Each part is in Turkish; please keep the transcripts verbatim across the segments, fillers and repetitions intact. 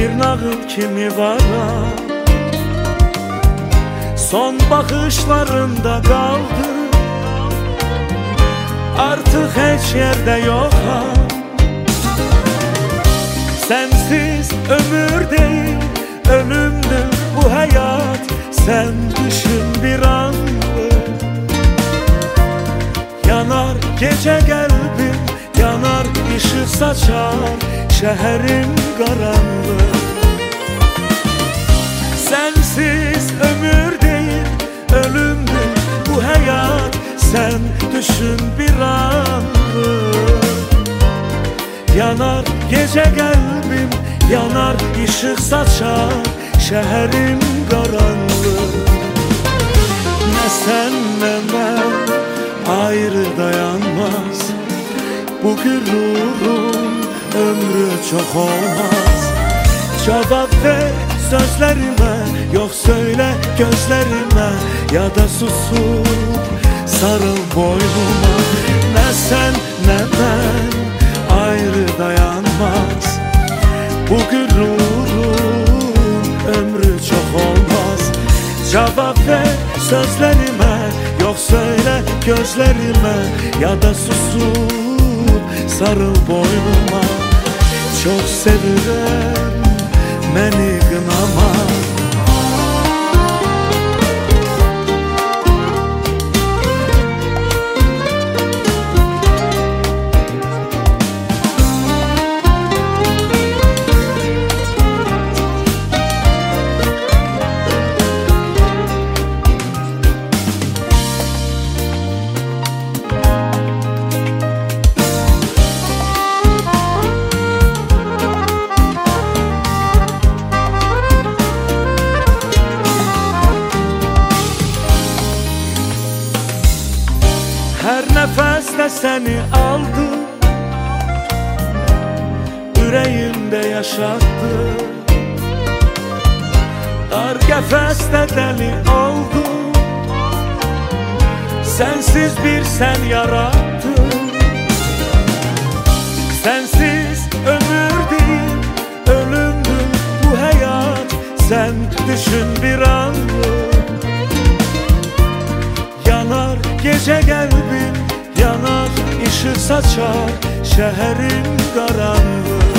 bir nağıl kimi var ha. Son bakışlarında kaldı, artık hiç yerde yok ha. Sensiz ömür değil, ölümdür bu hayat. Sen düşün bir anlık. Yanar gece kalbim, yanar ışık saçar şehrin karanlığı. Sensiz ömür değil, ölümdür bu hayat. Sen düşün bir anlık. Yanar gece kalbim, yanar ışık saçar şehrin karanlığı. Ne sen ne ben ayrı dayanmaz, bu gururun ömrü çok olmaz. Cevap ver sözlerime, yok söyle gözlerime, ya da susup sarıl boynuma. Ne sen ne ben ayrı dayanmaz, bu gururun ömrü çok olmaz. Cevap ver sözlerime, yok söyle gözlerime, ya da susup sarıl boynuma. Çok sevilen beni kınama. Her nefeste seni aldım, yüreğimde yaşattım. Dar kefeste deli oldum, sensiz bir sen yarattın. Sensiz ömür değil, ölümdür bu hayat. Sen düşün bir anlık. Yanar gece kalbim, yanar ışık saçar şehrin karanlığı.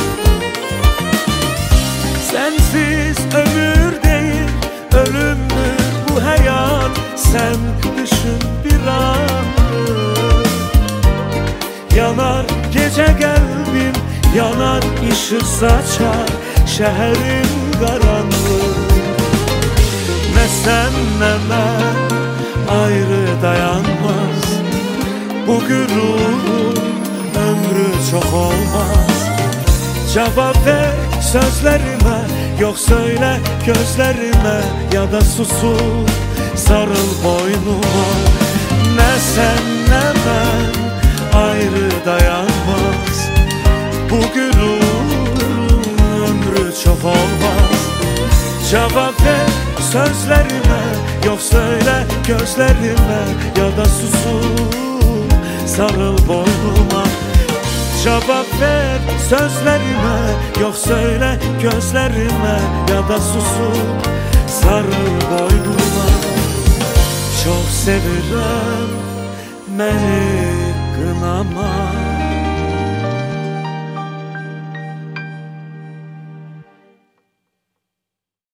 Sensiz ömür değil, ölümdür bu hayat. Sen düşün bir anlık. Yanar gece kalbim, yanar ışık saçar şehrin karanlığı. Ne sen ne ben ayrı dayanmaz, bu gururun ömrü çok olmaz. Cevap ver sözlerime, yok söyle gözlerime, ya da susup sarıl boynuma. Ne sen ne ben ayrı dayanmaz, bu gururun ömrü çok olmaz. Cevap ver sözlerime, yok söyle gözlerime, ya da susup sarıl boynuma. Cevap ver sözlerime, yok söyle gözlerime, ya da susup sarıl boynuma. Çok sevilen beni kınama.